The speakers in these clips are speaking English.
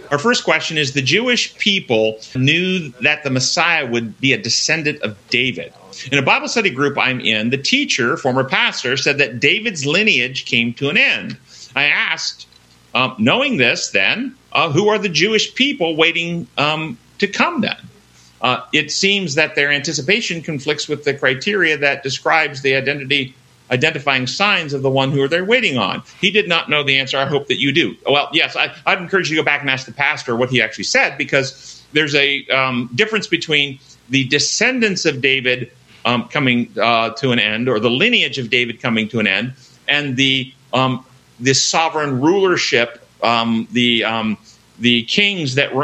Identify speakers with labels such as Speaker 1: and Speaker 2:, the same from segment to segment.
Speaker 1: Our first question is, the Jewish people knew that the Messiah would be a descendant of David. In a Bible study group I'm in, the teacher, former pastor, said that David's lineage came to an end. I asked, knowing this then, who are the Jewish people waiting to come then? It seems that their anticipation conflicts with the criteria that describes the identifying signs of the one who they're waiting on. He did not know the answer. I hope that you do. Well, yes, I'd encourage you to go back and ask the pastor what he actually said, because there's a difference between the descendants of David coming to an end, or the lineage of David coming to an end, and the sovereign rulership, the kings that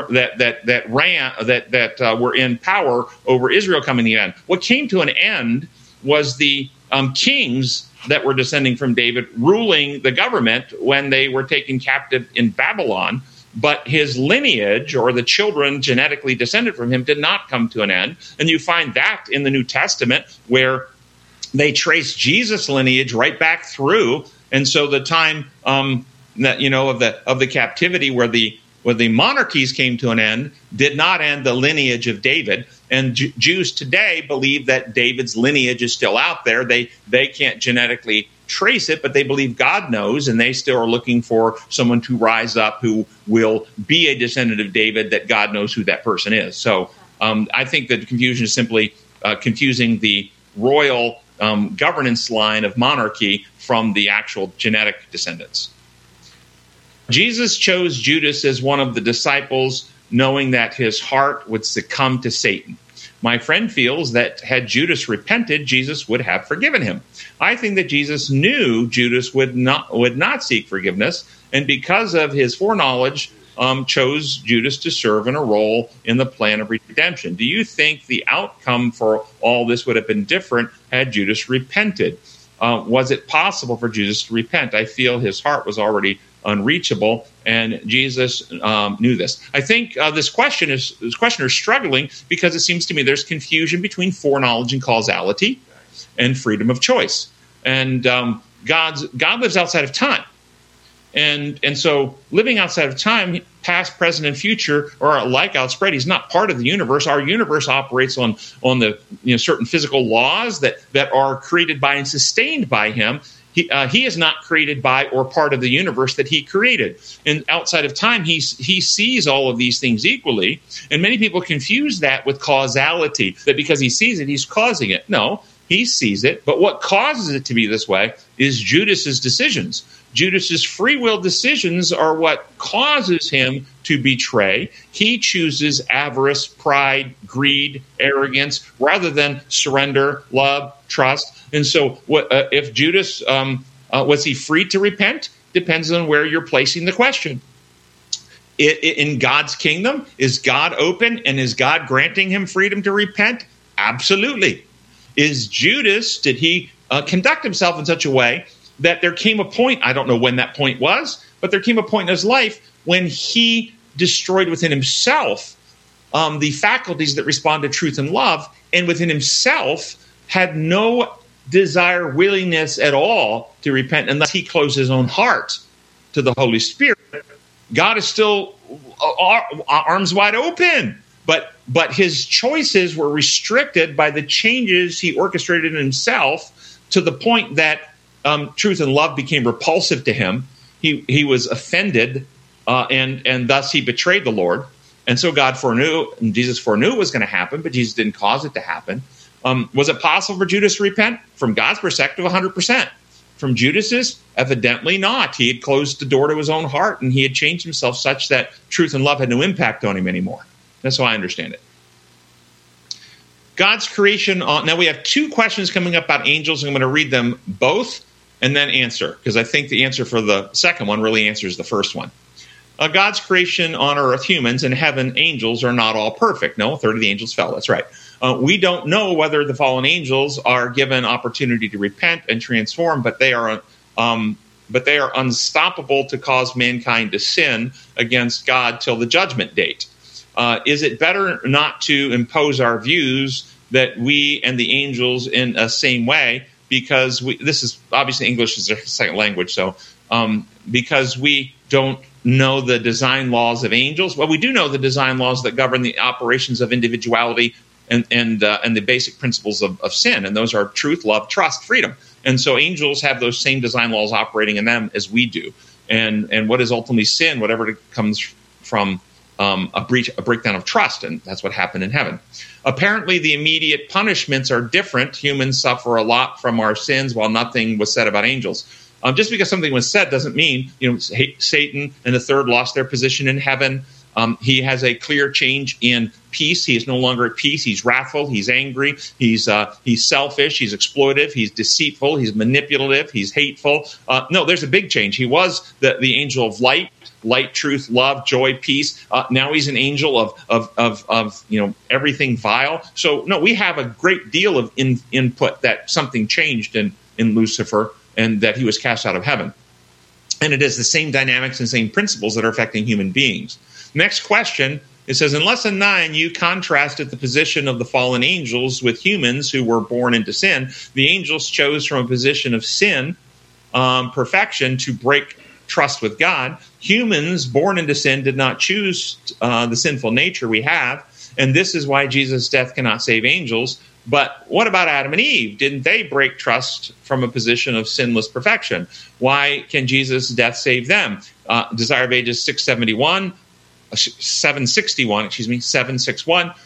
Speaker 1: were in power over Israel coming to an end. What came to an end was the kings that were descending from David ruling the government when they were taken captive in Babylon. But his lineage, or the children genetically descended from him, did not come to an end. And you find that in the New Testament, where they trace Jesus' lineage right back through. And so the time that of the captivity where the monarchies came to an end did not end the lineage of David. And Jews today believe that David's lineage is still out there. They can't genetically trace it, but they believe God knows, and they still are looking for someone to rise up who will be a descendant of David, that God knows who that person is. So I think that the confusion is simply confusing the royal governance line of monarchy from the actual genetic descendants. Jesus chose Judas as one of the disciples, knowing that his heart would succumb to Satan. My friend feels that had Judas repented, Jesus would have forgiven him. I think that Jesus knew Judas would not seek forgiveness, and because of his foreknowledge, chose Judas to serve in a role in the plan of redemption. Do you think the outcome for all this would have been different had Judas repented? Was it possible for Judas to repent? I feel his heart was already unreachable, and Jesus knew this. I think this questioner is struggling because it seems to me there's confusion between foreknowledge and causality and freedom of choice. And God lives outside of time. And so living outside of time, past, present, and future are alike outspread. He's not part of the universe. Our universe operates on the certain physical laws that are created by and sustained by him. He is not created by or part of the universe that he created. And outside of time, he sees all of these things equally. And many people confuse that with causality, that because he sees it, he's causing it. No, he sees it. But what causes it to be this way is Judas's decisions. Judas's free will decisions are what causes him to betray. He chooses avarice, pride, greed, arrogance, rather than surrender, love, trust. And so if Judas, was he free to repent? Depends on where you're placing the question. In God's kingdom, is God open and is God granting him freedom to repent? Absolutely. Is Judas, did he conduct himself in such a way that there came a point, I don't know when that point was, but there came a point in his life when he destroyed within himself the faculties that respond to truth and love, and within himself had no desire, willingness at all to repent unless he closed his own heart to the Holy Spirit. God is still arms wide open, but his choices were restricted by the changes he orchestrated in himself, to the point that truth and love became repulsive to him. He was offended, and thus he betrayed the Lord. And so God foreknew, and Jesus foreknew it was going to happen, but Jesus didn't cause it to happen. Was it possible for Judas to repent? From God's perspective, 100%. From Judas's, evidently not. He had closed the door to his own heart, and he had changed himself such that truth and love had no impact on him anymore. That's how I understand it. God's creation. Now we have two questions coming up about angels, and I'm going to read them both and then answer, because I think the answer for the second one really answers the first one. God's creation on earth, humans, and heaven, angels, are not all perfect. No, a third of the angels fell. That's right. We don't know whether the fallen angels are given opportunity to repent and transform, but they are unstoppable to cause mankind to sin against God till the judgment date. Is it better not to impose our views that we and the angels in a same way? Because this is obviously English is their second language, so because we don't know the design laws of angels. Well, we do know the design laws that govern the operations of individuality and the basic principles of sin. And those are truth, love, trust, freedom. And so angels have those same design laws operating in them as we do. And what is ultimately sin, whatever it comes from a breakdown of trust, and that's what happened in heaven. Apparently, the immediate punishments are different. Humans suffer a lot from our sins, while nothing was said about angels. Just because something was said doesn't mean, Satan and the third lost their position in heaven. He has a clear change in peace. He is no longer at peace. He's wrathful. He's angry. He's selfish. He's exploitive. He's deceitful. He's manipulative. He's hateful. No, there's a big change. He was the angel of light, truth, love, joy, peace. Now he's an angel of everything vile. So no, we have a great deal of input that something changed in Lucifer and that he was cast out of heaven. And it is the same dynamics and same principles that are affecting human beings. Next question, it says, in Lesson 9, you contrasted the position of the fallen angels with humans who were born into sin. The angels chose from a position of sin, perfection, to break trust with God. Humans born into sin did not choose the sinful nature we have, and this is why Jesus' death cannot save angels. But what about Adam and Eve? Didn't they break trust from a position of sinless perfection? Why can Jesus' death save them? Desire of Ages 761.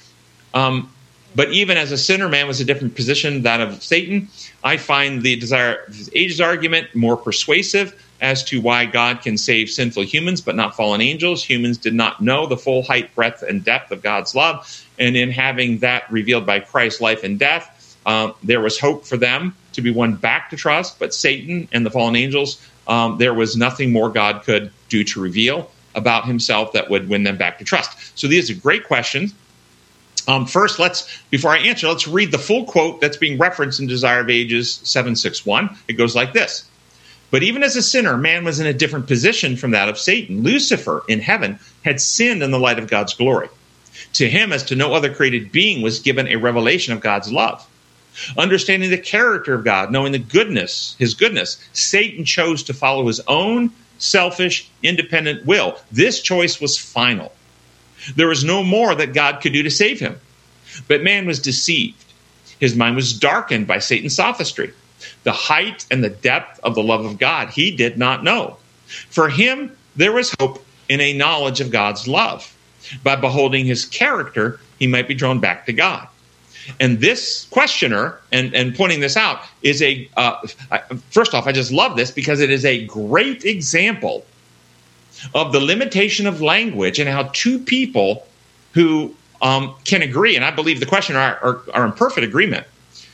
Speaker 1: But even as a sinner, man was a different position, that of Satan. I find the Desire of Ages argument more persuasive as to why God can save sinful humans but not fallen angels. Humans did not know the full height, breadth, and depth of God's love. And in having that revealed by Christ's life and death, there was hope for them to be won back to trust. But Satan and the fallen angels, there was nothing more God could do to reveal about himself that would win them back to trust. So these are great questions. First, before I answer, let's read the full quote that's being referenced in Desire of Ages 761. It goes like this. But even as a sinner, man was in a different position from that of Satan. Lucifer in heaven had sinned in the light of God's glory. To him, as to no other created being, was given a revelation of God's love. Understanding the character of God, knowing his goodness, Satan chose to follow his own selfish, independent will. This choice was final. There was no more that God could do to save him. But man was deceived. His mind was darkened by Satan's sophistry. The height and the depth of the love of God he did not know. For him, there was hope in a knowledge of God's love. By beholding his character, he might be drawn back to God. And this questioner, and pointing this out, is first off, I just love this because it is a great example of the limitation of language and how two people who can agree, and I believe the questioner are in perfect agreement,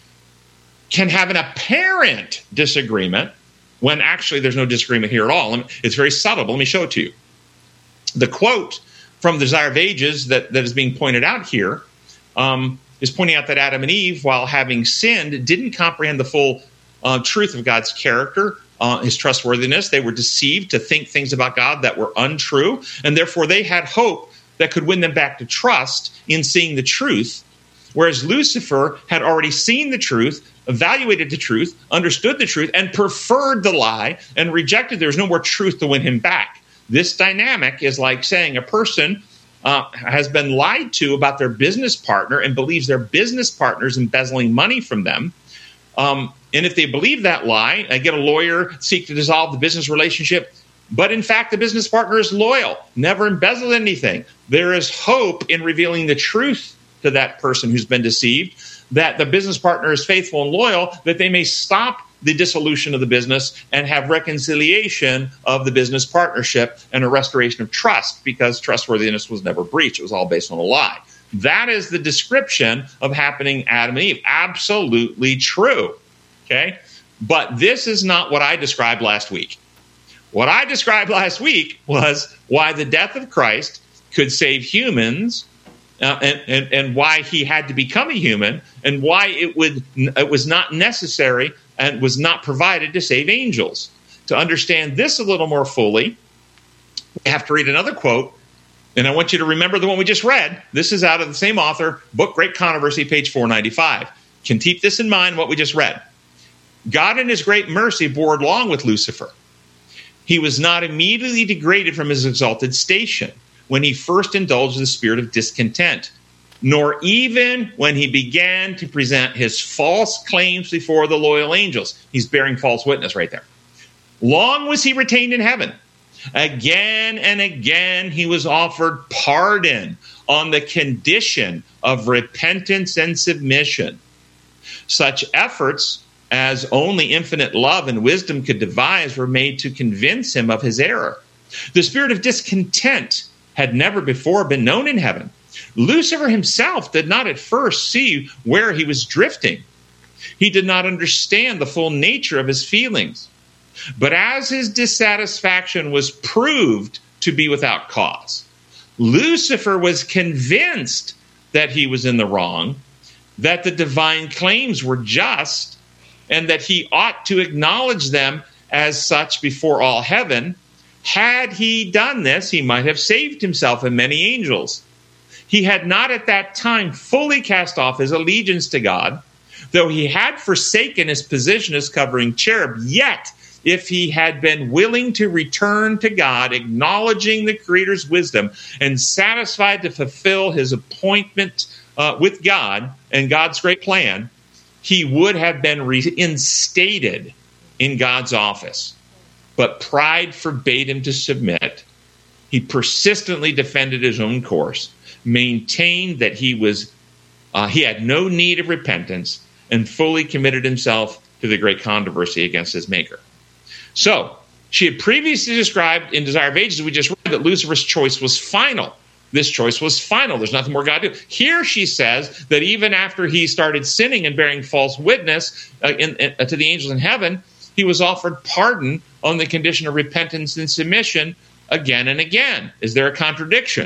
Speaker 1: can have an apparent disagreement when actually there's no disagreement here at all. It's very subtle, but let me show it to you. The quote from the Desire of Ages that is being pointed out here is pointing out that Adam and Eve, while having sinned, didn't comprehend the full truth of God's character, his trustworthiness. They were deceived to think things about God that were untrue, and therefore they had hope that could win them back to trust in seeing the truth, whereas Lucifer had already seen the truth, evaluated the truth, understood the truth, and preferred the lie and rejected. There's no more truth to win him back. This dynamic is like saying a person has been lied to about their business partner and believes their business partner is embezzling money from them. And if they believe that lie, they get a lawyer, seek to dissolve the business relationship. But in fact, the business partner is loyal, never embezzled anything. There is hope in revealing the truth to that person who's been deceived, that the business partner is faithful and loyal, that they may stop the dissolution of the business and have reconciliation of the business partnership and a restoration of trust, because trustworthiness was never breached. It was all based on a lie. That is the description of happening Adam and Eve. Absolutely true. Okay? But this is not what I described last week. What I described last week was why the death of Christ could save humans, and why he had to become a human, and why it was not necessary and was not provided to save angels. To understand this a little more fully, we have to read another quote, and I want you to remember the one we just read. This is out of the same author, book Great Controversy, page 495. Can keep this in mind, what we just read. God in his great mercy bore along with Lucifer. He was not immediately degraded from his exalted station when he first indulged the spirit of discontent, nor even when he began to present his false claims before the loyal angels. He's bearing false witness right there. Long was he retained in heaven. Again and again he was offered pardon on the condition of repentance and submission. Such efforts as only infinite love and wisdom could devise were made to convince him of his error. The spirit of discontent had never before been known in heaven. Lucifer himself did not at first see where he was drifting. He did not understand the full nature of his feelings. But as his dissatisfaction was proved to be without cause, Lucifer was convinced that he was in the wrong, that the divine claims were just, and that he ought to acknowledge them as such before all heaven. Had he done this, he might have saved himself and many angels. He had not at that time fully cast off his allegiance to God, though he had forsaken his position as covering cherub. Yet, if he had been willing to return to God, acknowledging the Creator's wisdom, and satisfied to fulfill his appointment with God and God's great plan, he would have been reinstated in God's office. But pride forbade him to submit. He persistently defended his own course, maintained that he had no need of repentance, and fully committed himself to the great controversy against his Maker. So, she had previously described in Desire of Ages, we just read, that Lucifer's choice was final. This choice was final. There's nothing more God to do. Here she says that even after he started sinning and bearing false witness to the angels in heaven, he was offered pardon on the condition of repentance and submission again and again. Is there a contradiction?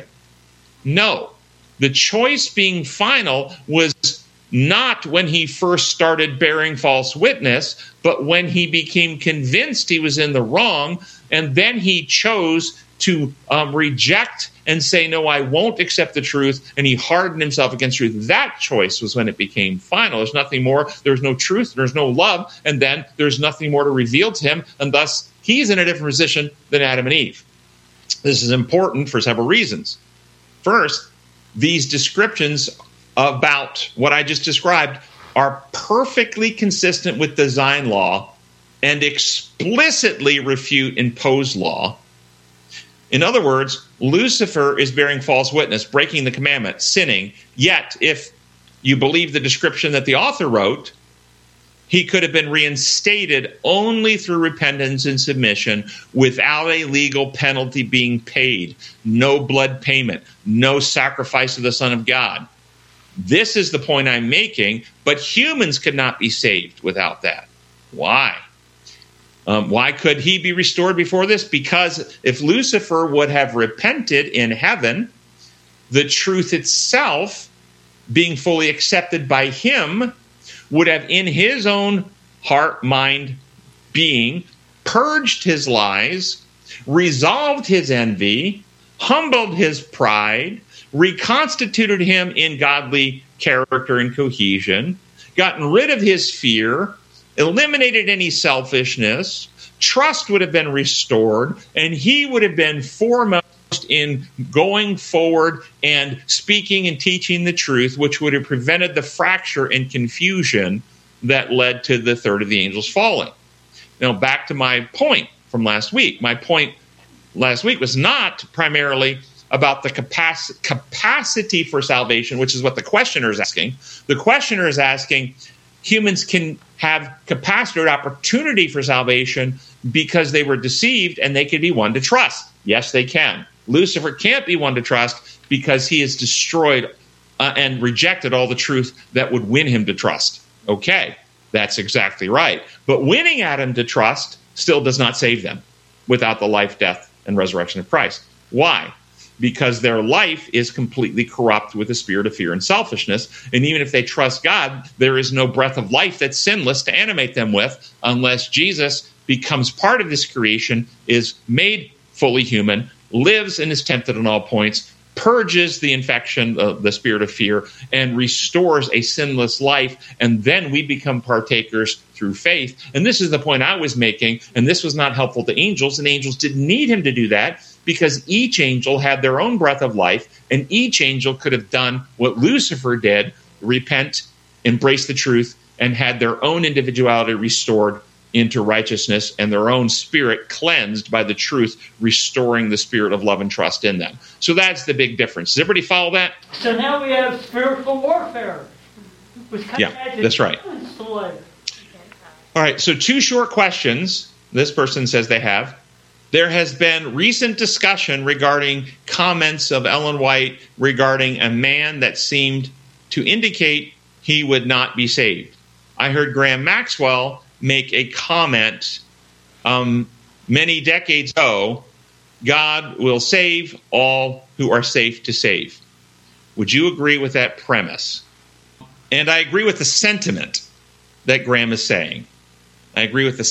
Speaker 1: No. The choice being final was not when he first started bearing false witness, but when he became convinced he was in the wrong, and then he chose to reject and say, no, I won't accept the truth, and he hardened himself against truth. That choice was when it became final. There's nothing more. There's no truth. There's no love. And then there's nothing more to reveal to him, and thus he's in a different position than Adam and Eve. This is important for several reasons. First, these descriptions about what I just described are perfectly consistent with design law and explicitly refute imposed law. In other words, Lucifer is bearing false witness, breaking the commandment, sinning. Yet, if you believe the description that the author wrote, he could have been reinstated only through repentance and submission without a legal penalty being paid, no blood payment, no sacrifice of the Son of God. This is the point I'm making, but humans could not be saved without that. Why? Why could he be restored before this? Because if Lucifer would have repented in heaven, the truth itself, being fully accepted by him, would have in his own heart, mind, being, purged his lies, resolved his envy, humbled his pride, reconstituted him in godly character and cohesion, gotten rid of his fear, eliminated any selfishness, trust would have been restored, and he would have been foremost in going forward and speaking and teaching the truth, which would have prevented the fracture and confusion that led to the third of the angels falling. Now, back to my point from last week. My point last week was not primarily about the capacity for salvation, which is what the questioner is asking. The questioner is asking, humans can have capacity or opportunity for salvation because they were deceived and they can be one to trust. Yes, they can. Lucifer can't be one to trust because he has destroyed and rejected all the truth that would win him to trust. Okay, that's exactly right. But winning Adam to trust still does not save them without the life, death, and resurrection of Christ. Why? Because their life is completely corrupt with the spirit of fear and selfishness. And even if they trust God, there is no breath of life that's sinless to animate them with unless Jesus becomes part of this creation, is made fully human, lives and is tempted on all points, purges the infection, the spirit of fear, and restores a sinless life. And then we become partakers through faith. And this is the point I was making. And this was not helpful to angels. And angels didn't need him to do that because each angel had their own breath of life. And each angel could have done what Lucifer did, repent, embrace the truth, and had their own individuality restored into righteousness and their own spirit cleansed by the truth, restoring the spirit of love and trust in them. So that's the big difference. Does everybody follow that?
Speaker 2: So now we have spiritual warfare.
Speaker 1: Yeah, that's right. All right, so 2 short questions this person says they have. There has been recent discussion regarding comments of Ellen White regarding a man that seemed to indicate he would not be saved. I heard Graham Maxwell make a comment many decades ago, God will save all who are safe to save. Would you agree with that premise? And I agree with the sentiment that Graham is saying. But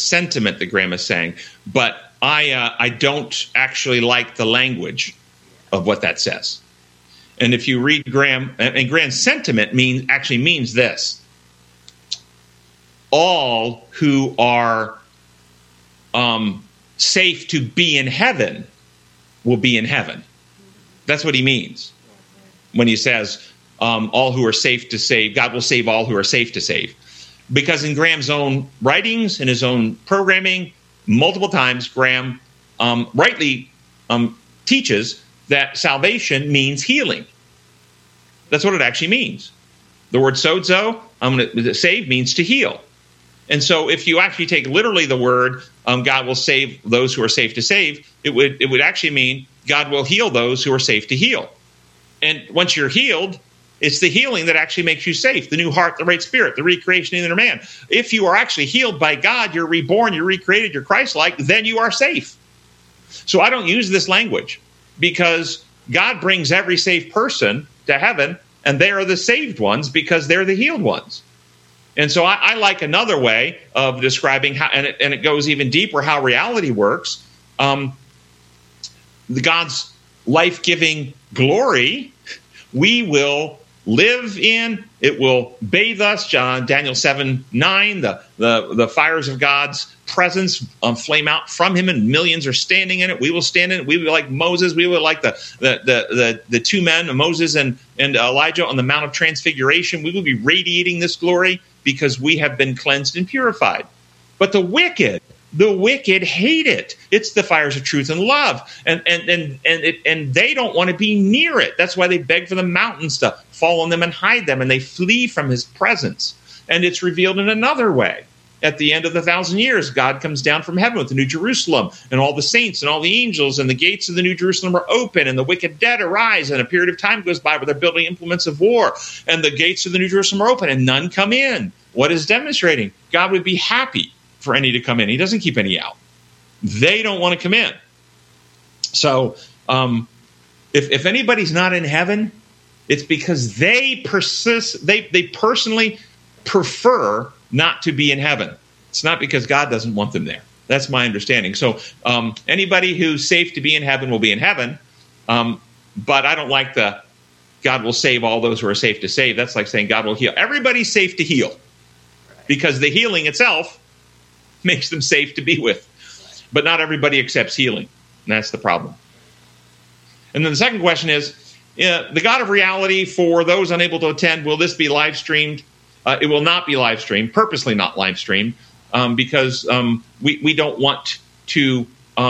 Speaker 1: I don't actually like the language of what that says. And if you read Graham, and Graham's sentiment means this: all who are safe to be in heaven will be in heaven. That's what he means when he says all who are safe to save. God will save all who are safe to save. Because in Graham's own writings, in his own programming, multiple times Graham rightly teaches that salvation means healing. That's what it actually means. The word sozo, save, means to heal. And so if you actually take literally the word, God will save those who are safe to save, it would actually mean God will heal those who are safe to heal. And once you're healed, it's the healing that actually makes you safe. The new heart, the right spirit, the recreation in the inner man. If you are actually healed by God, you're reborn, you're recreated, you're Christ-like, then you are safe. So I don't use this language because God brings every saved person to heaven, and they are the saved ones because they're the healed ones. And so I like another way of describing how, and it goes even deeper, how reality works. God's life-giving glory, we will live in. It will bathe us. Daniel 7:9. The fires of God's presence flame out from him, and millions are standing in it. We will stand in it. We will be like Moses. We will like the 2 men, Moses and Elijah, on the Mount of Transfiguration. We will be radiating this glory because we have been cleansed and purified. But the wicked hate it. It's the fires of truth and love, and they don't want to be near it. That's why they beg for the mountains to fall on them and hide them, and they flee from his presence. And it's revealed in another way. At the end of the 1,000 years, God comes down from heaven with the New Jerusalem, and all the saints and all the angels, and the gates of the New Jerusalem are open, and the wicked dead arise, and a period of time goes by where they're building implements of war, and the gates of the New Jerusalem are open, and none come in. What is demonstrating? God would be happy for any to come in. He doesn't keep any out. They don't want to come in. So if anybody's not in heaven, it's because they personally prefer not to be in heaven. It's not because God doesn't want them there. That's my understanding. So anybody who's safe to be in heaven will be in heaven. But I don't like the God will save all those who are safe to save. That's like saying God will heal. Everybody's safe to heal because the healing itself makes them safe to be with. But not everybody accepts healing. And that's the problem. And then the second question is, the God of reality, for those unable to attend, will this be live streamed? It will not be live streamed, purposely not live streamed, because we don't want to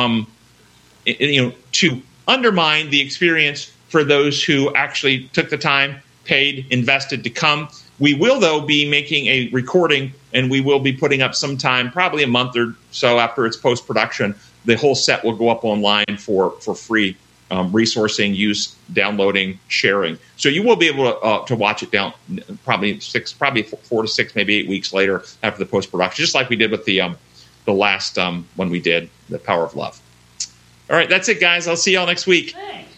Speaker 1: to undermine the experience for those who actually took the time, paid, invested to come. We will, though, be making a recording, and we will be putting up sometime, probably a month or so after its post-production. The whole set will go up online for free, resourcing, use, downloading, sharing. So you will be able to watch it down probably 4 to 6, maybe 8 weeks later after the post-production, just like we did with the last one we did, The Power of Love. All right, that's it, guys. I'll see y'all next week.
Speaker 2: Thanks.